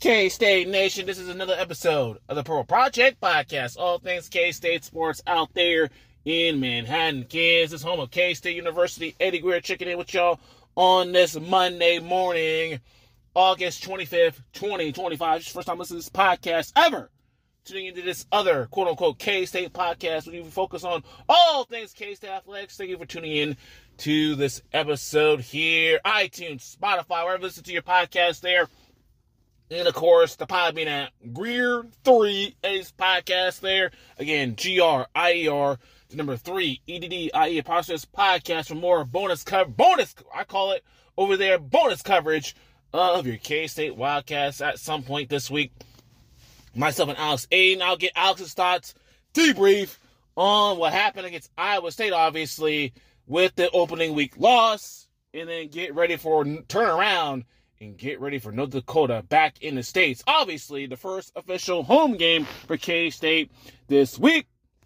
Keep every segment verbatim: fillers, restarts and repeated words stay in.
K-State Nation, this is another episode of the Purple Project Podcast. All things K-State sports out there in Manhattan, Kansas, home of K-State University. Eddie Greer checking in with y'all on this Monday morning, August twenty-fifth, twenty twenty-five. This is the first time listening to this podcast ever. Tuning into this other quote-unquote K-State podcast where you focus on all things K-State athletics. Thank you for tuning in to this episode here. iTunes, Spotify, wherever you listen to your podcast there. And, of course, the Podbean app, Greer three is podcast there. Again, G R I E R, the number three, E D D I E, process podcast for more bonus coverage, bonus, I call it, over there, bonus coverage of your K-State Wildcats at some point this week. Myself and Alex Aiden, I'll get Alex's thoughts, debrief on what happened against Iowa State, obviously, with the opening week loss, and then get ready for turnaround and get ready for North Dakota back in the States. Obviously, the first official home game for K-State this week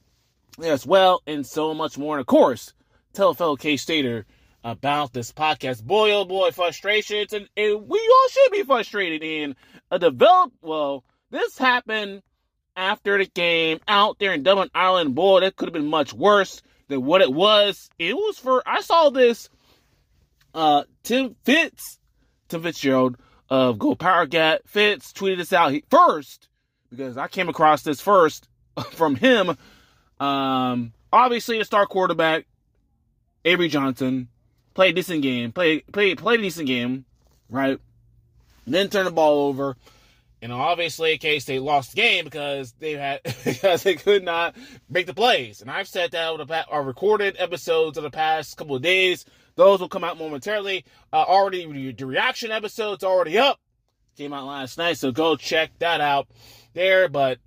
as well, and so much more. And, of course, tell a fellow K-Stater about this podcast. Boy, oh boy, frustrations, and, and we all should be frustrated in a develop, well, this happened after the game out there in Dublin, Ireland. Boy, that could have been much worse than what it was. It was for, I saw this, uh, Tim Fitz, Tim Fitzgerald of Go Power Gat. Fitz tweeted this out first because I came across this first from him. Um, obviously, the star quarterback, Avery Johnson, played a decent game, played, played, played a decent game, right? Then turned the ball over. And obviously, K-State lost the game because they had because they could not make the plays. And I've said that with our recorded episodes of the past couple of days. Those will come out momentarily. Uh, already, the reaction episode's already up. Came out last night, so go check that out there. But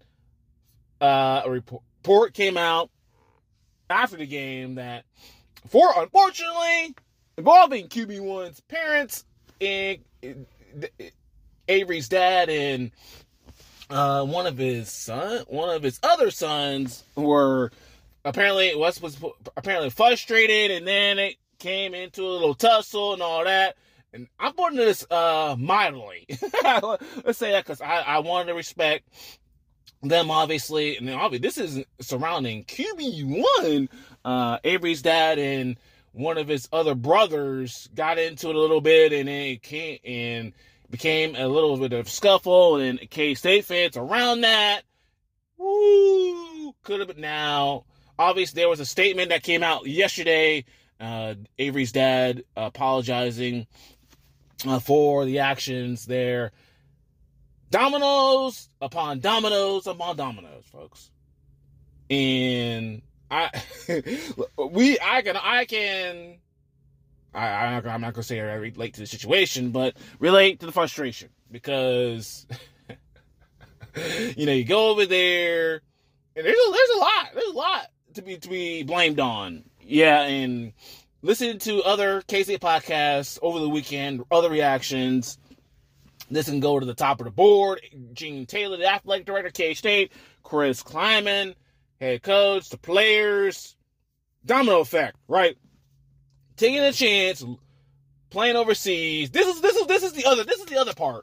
uh, a report came out after the game that, for unfortunately, involving Q B one's parents and Avery's dad and uh, one of his son, one of his other sons were apparently was was apparently frustrated, and then it came into a little tussle and all that. And I'm putting this uh, mildly. Let's say that because I, I wanted to respect them, obviously. And then obviously, this is surrounding Q B one. Uh, Avery's dad and one of his other brothers got into it a little bit, and then it came and became a little bit of scuffle, and K-State fans around that. Woo! Could have been now. Obviously, there was a statement that came out yesterday. Uh, Avery's dad apologizing uh, for the actions there. Dominoes upon dominoes upon dominoes, folks. And I, we, I can, I can, I, I'm not, I'm not gonna say I relate to the situation, but relate to the frustration because, you know, you go over there and there's a, there's a lot, there's a lot to be to be blamed on. Yeah, and listen to other K-State podcasts over the weekend, other reactions. This can go to the top of the board. Gene Taylor, the athletic director, K-State. Chris Kleiman, head coach, the players. Domino effect, right? Taking a chance, playing overseas. This is this is this is the other this is the other part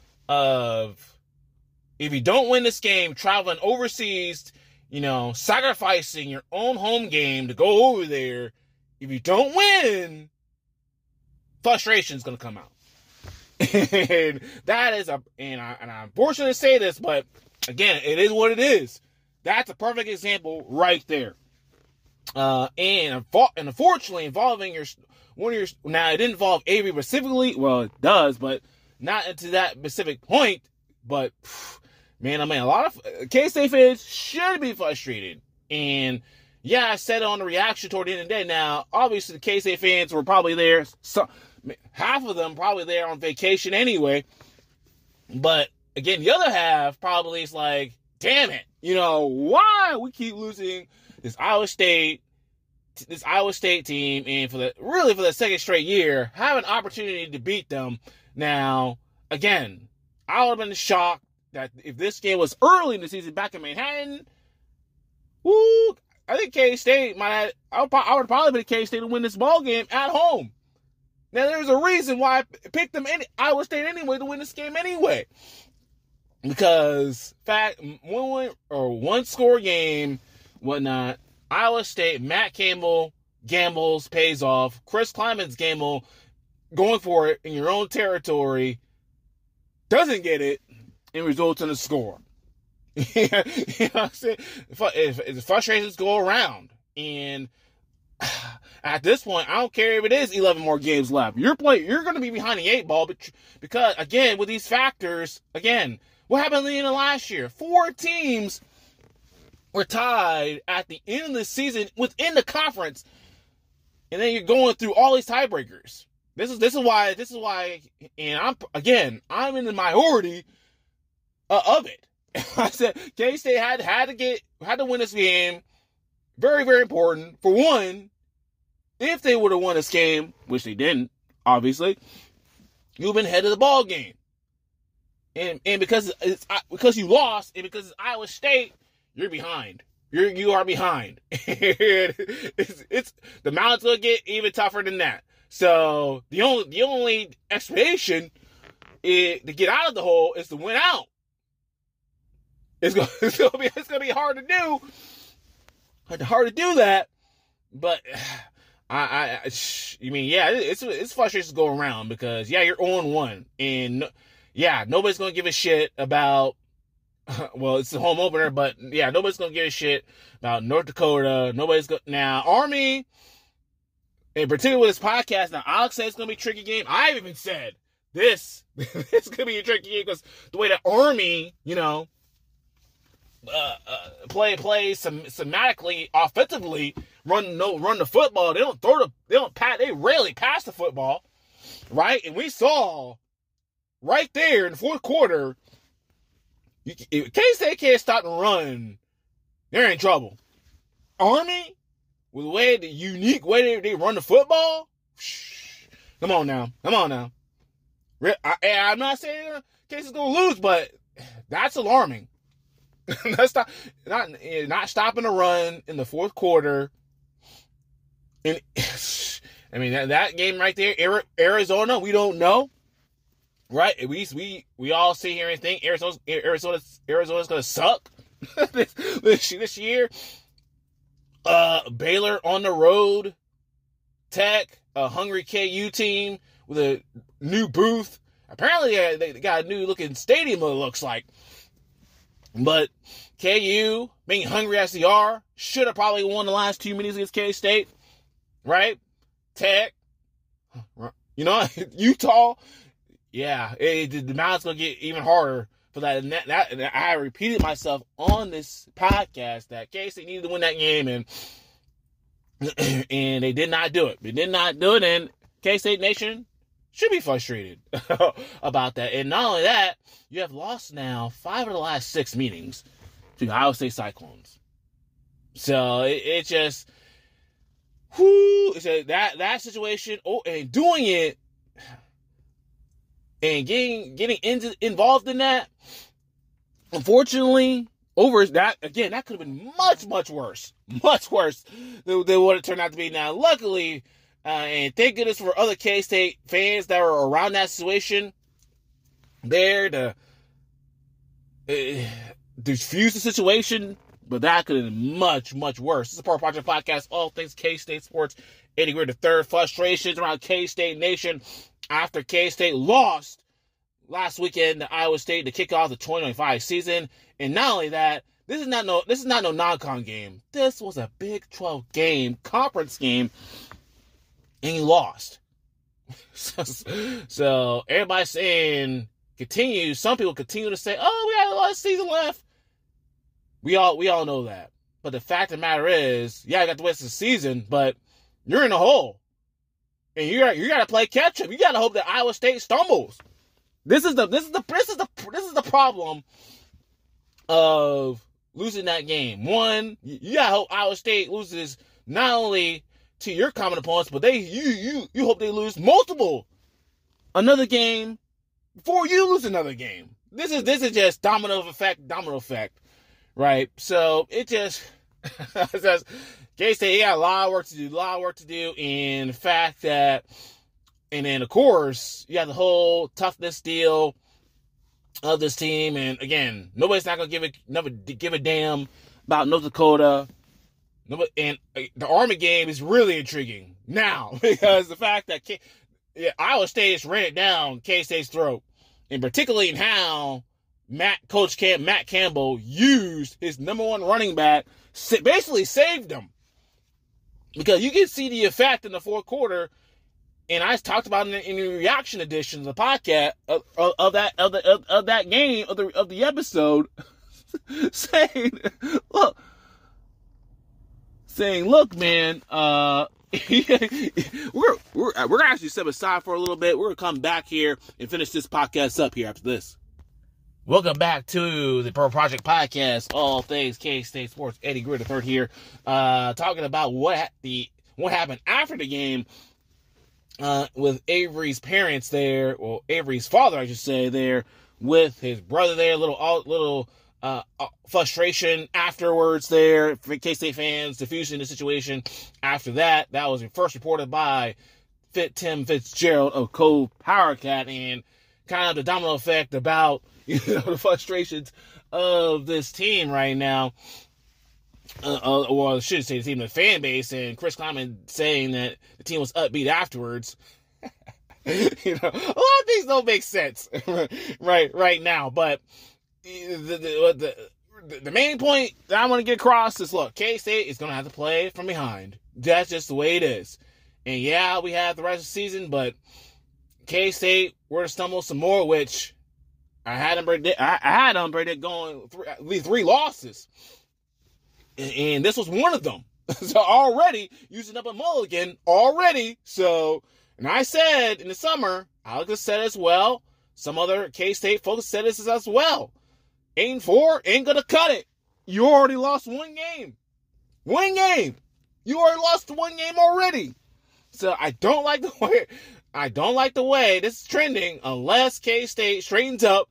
of if you don't win this game, traveling overseas. You know, sacrificing your own home game to go over there. If you don't win, frustration is going to come out. And that is a, and, I, and I'm fortunate to say this, but again, it is what it is. That's a perfect example right there. Uh, and, and unfortunately, involving your, one of your, now it didn't involve Avery specifically. Well, it does, but not to that specific point, but man, I mean, a lot of K-State fans should be frustrated. And, yeah, I said it on the reaction toward the end of the day. Now, obviously, the K-State fans were probably there. So, half of them probably there on vacation anyway. But, again, the other half probably is like, damn it. You know, why we keep losing this Iowa State, this Iowa State team, and for the really for the second straight year, have an opportunity to beat them. Now, again, I would have been shocked that if this game was early in the season back in Manhattan, woo, I think K-State might have, I would, I would probably pick K-State to win this ball game at home. Now, there's a reason why I picked them, any, Iowa State anyway, to win this game anyway. Because fact, one or one score game, whatnot. Iowa State, Matt Campbell gambles, pays off. Chris Klieman's gamble, going for it in your own territory, doesn't get it, and results in a score. You know what I'm saying? If frustrations go around, and at this point, I don't care if it is eleven more games left. You're playing. You're going to be behind the eight ball, but because again, with these factors, again, what happened at the end of last year? Four teams were tied at the end of the season within the conference, and then you're going through all these tiebreakers. This is this is why this is why, and I'm again, I'm in the minority uh, of it. I said K-State had had to get had to win this game. Very, very important. For one, if they would have won this game, which they didn't, obviously, you've been head of the ball game. And and because it's because you lost, and because it's Iowa State, you're behind. You're you are behind. it's, it's the mountain's gonna get even tougher than that. So the only the only explanation is, to get out of the hole is to win out. It's gonna, it's gonna be it's gonna be hard to do. Hard to do that, but I, I, I you mean, yeah, it's it's frustrations go around because yeah, you're on one, and yeah, nobody's gonna give a shit about. Well, it's the home opener, but yeah, nobody's gonna give a shit about North Dakota. Nobody's gonna now Army, in particular with this podcast. Now, Alex said it's gonna be a tricky game. I've even said this. It's gonna be a tricky game because the way the Army, you know. Uh, uh, play play sem- semantically, offensively, run no run the football. They don't throw the they don't pat. They rarely pass the football, right? And we saw right there in the fourth quarter, you, if K-State can't stop and run, they're in trouble. Army, with the way the unique way they, they run the football, shh, come on now, come on now. I, I'm not saying K-State's gonna lose, but that's alarming. That's not, not not stopping the run in the fourth quarter. And I mean that, that game right there, Arizona, we don't know, right? We we we all sit here and think Arizona's Arizona's Arizona's gonna suck this, this this year. Uh, Baylor on the road, Tech, a hungry K U team with a new booth. Apparently, they got a new looking stadium. It looks like. But K U, being hungry as they are, should have probably won the last two meetings against K-State, right? Tech, you know, Utah, yeah, it, the mountain's going to get even harder for that. And that, that. And I repeated myself on this podcast that K-State needed to win that game, and and they did not do it. They did not do it, and K-State Nation should be frustrated about that. And not only that, you have lost now five of the last six meetings to the Iowa State Cyclones. So it, it just, whoo, it's a, that that situation. Oh, and doing it and getting getting into, involved in that. Unfortunately, over that again, that could have been much much worse, much worse than, than what it turned out to be. Now, luckily. Uh, and thank goodness for other K-State fans that were around that situation there to uh, diffuse the situation, but that could have been much, much worse. This is a Pro Project Podcast, all things K-State sports. Eddie Greer the third, frustrations around K-State Nation after K-State lost last weekend to Iowa State to kick off the twenty twenty-five season. And not only that, this is not no this is not no non-con game. This was a Big twelve game, conference game. And he lost. so, so everybody's saying continue. Some people continue to say, "Oh, we got a lot of season left." We all we all know that. But the fact of the matter is, yeah, I got the rest of the season, but you're in a hole, and you you got to play catch up. You got to hope that Iowa State stumbles. This is the this is the this is the this is the problem of losing that game. One, you got to hope Iowa State loses not only to your common opponents, but they you you you hope they lose multiple another game before you lose another game. This is this is just domino effect, domino effect, right? So it just says K-State got a lot of work to do, a lot of work to do, and the fact that, and then of course you have the whole toughness deal of this team. And again, nobody's not gonna give a never give a damn about North Dakota. Nobody, and the Army game is really intriguing now because the fact that K, yeah, Iowa State has ran it down K-State's throat, and particularly in how Matt Coach Cam, Matt Campbell used his number one running back, basically saved him. Because you can see the effect in the fourth quarter, and I talked about it in the reaction edition of the podcast of, of, of that of the of, of that game of the of the episode, saying, "Look, saying, look, man, uh, we're we're we're actually step aside for a little bit. We're gonna come back here and finish this podcast up here after this." Welcome back to the Purple Project Podcast, all things K-State Sports. Eddie Greer the third here, uh, talking about what the what happened after the game uh, with Avery's parents there, or Avery's father, I should say, there with his brother there. Little little uh, frustration afterwards there for K-State fans, diffusing the situation. After that, that was first reported by Fit Tim Fitzgerald of Cole Powercat, and kind of the domino effect about, you know, the frustrations of this team right now. Uh, uh, or I should say the team, the fan base, and Chris Kleiman saying that the team was upbeat afterwards. You know, a lot of things don't make sense right right now. But the the, the, the main point that I want to get across is, look, K-State is going to have to play from behind. That's just the way it is. And yeah, we have the rest of the season, but K-State were to stumble some more, which I had them predict, I, I had them predict going three, at least three losses. And, and this was one of them. So already, using up a mulligan already. So, and I said in the summer, Alex said as well, some other K-State folks said this as well. Eight and four ain't gonna cut it. You already lost one game. One game. You already lost one game already. So I don't like the way I don't like the way this is trending unless K-State straightens up.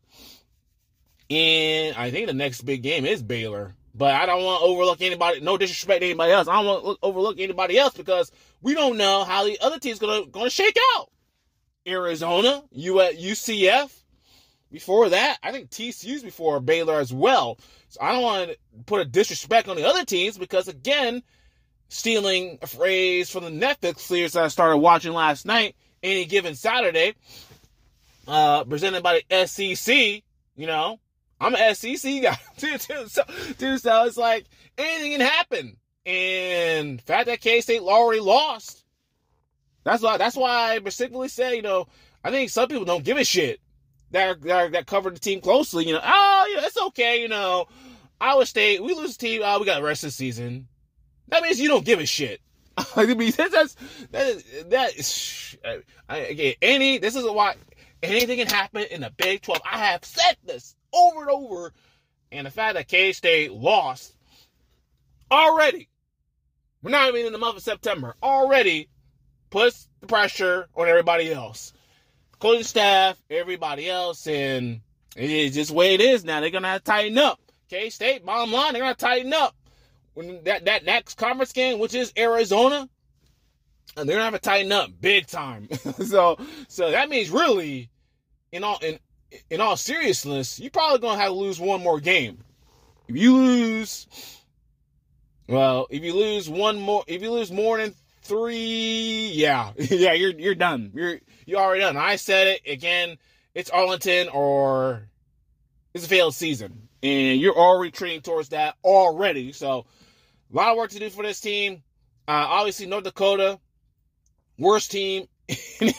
And I think the next big game is Baylor. But I don't want to overlook anybody. No disrespect to anybody else. I don't want to look, overlook anybody else because we don't know how the other team's gonna gonna shake out. Arizona, U C F. Before that, I think T C U's before Baylor as well. So I don't want to put a disrespect on the other teams because, again, stealing a phrase from the Netflix series that I started watching last night, Any Given Saturday, uh, presented by the S E C, you know, I'm an S E C guy, too, too, so, too, so it's like, anything can happen, and the fact that K-State already lost, that's why, that's why I specifically say, you know, I think some people don't give a shit that, that, that covered the team closely, you know, oh, you know, it's okay, you know, Iowa State, we lose the team, oh, we got the rest of the season. That means you don't give a shit. I mean, that's, that, that is, I, again, any, this is why anything can happen in the Big twelve. I have said this over and over, and the fact that K-State lost already, we're not even in the month of September, already puts the pressure on everybody else. Coaching staff, everybody else, and it's just the way it is now. They're going to have to tighten up. K-State, bottom line, they're going to tighten up. When that, that next conference game, which is Arizona, and they're gonna have to tighten up big time. so so that means really, in all in in all seriousness, you're probably gonna have to lose one more game. If you lose, well, if you lose one more, if you lose more than three, yeah, yeah, you're you're done. You're you're already done. I said it again. It's Arlington or it's a failed season, and you're already trending towards that already. So. A lot of work to do for this team. Uh, obviously, North Dakota, worst team in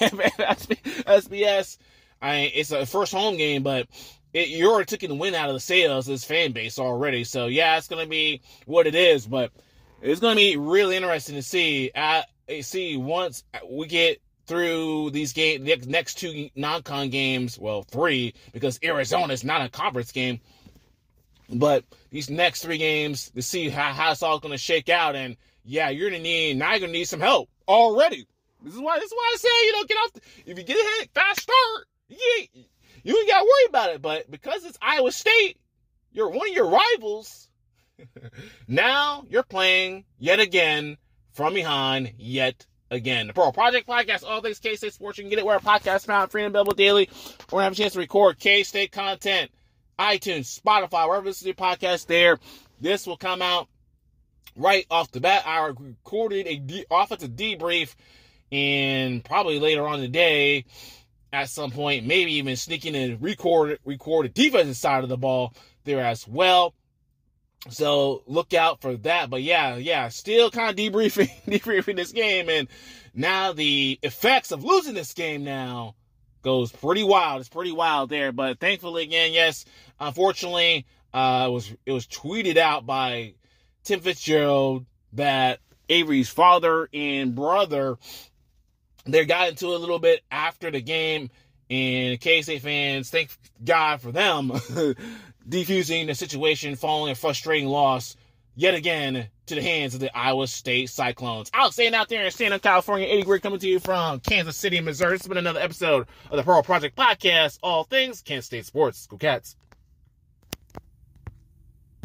S B S. I mean, it's a first home game, but it, you already took the win out of the sails of this fan base already. So, yeah, it's going to be what it is. But it's going to be really interesting to see. Uh, see once we get through these game, the next two non-con games, well, three, because Arizona is not a conference game. But these next three games to see how, how it's all going to shake out. And, yeah, you're going to need, now you're going to need some help already. This is why, this is why I say, you know, get off, the, if you get ahead, fast start, you, you ain't got to worry about it. But because it's Iowa State, you're one of your rivals, now you're playing yet again from behind yet again. The Pearl Project Podcast, all things K-State sports. You can get it where a podcast found, free and available daily. We're going to have a chance to record K-State content, iTunes, Spotify, wherever this is your podcast there. This will come out right off the bat. I recorded a de- offensive debrief, and probably later on in the day, at some point, maybe even sneaking in record record the defensive side of the ball there as well. So look out for that. But yeah, yeah, still kind of debriefing, debriefing this game, and now the effects of losing this game now goes pretty wild. It's pretty wild there. But thankfully, again, yes, unfortunately, uh, it was it was tweeted out by Tim Fitzgerald that Avery's father and brother, they got into a little bit after the game, and K-State fans, thank God for them, defusing the situation following a frustrating loss yet again to the hands of the Iowa State Cyclones. Alex staying out there in San Diego, California. Eddie Greer coming to you from Kansas City, Missouri. This has been another episode of the Pearl Project Podcast, all things Kansas State sports. Go Cats.